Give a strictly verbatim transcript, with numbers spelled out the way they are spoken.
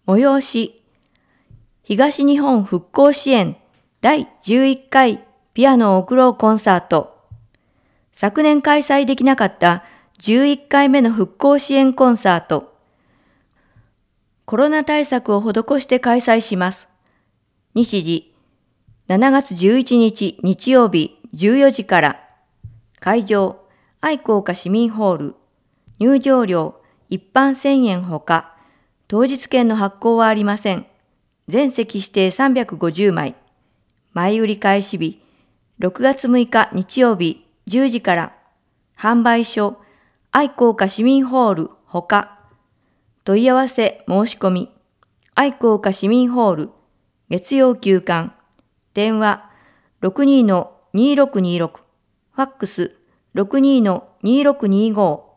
催し、東日本復興支援だいじゅういっかいピアノを贈ろうコンサート。昨年開催できなかったじゅういっかいめの復興支援コンサート。コロナ対策を施して開催します。日時、しちがつじゅういちにち日曜日じゅうよじから。会場、愛好家市民ホール。入場料、一般せんえんほか。当日券の発行はありません。全席指定さんびゃくごじゅうまい。前売り開始日、ろくがつむいか日曜日じゅうじから。販売所、愛好家市民ホールほか。問い合わせ申し込み、愛好家市民ホール、月曜休館。電話 ろくにーのにーろくにーろく、ファックス ろくにーのにーろくにーご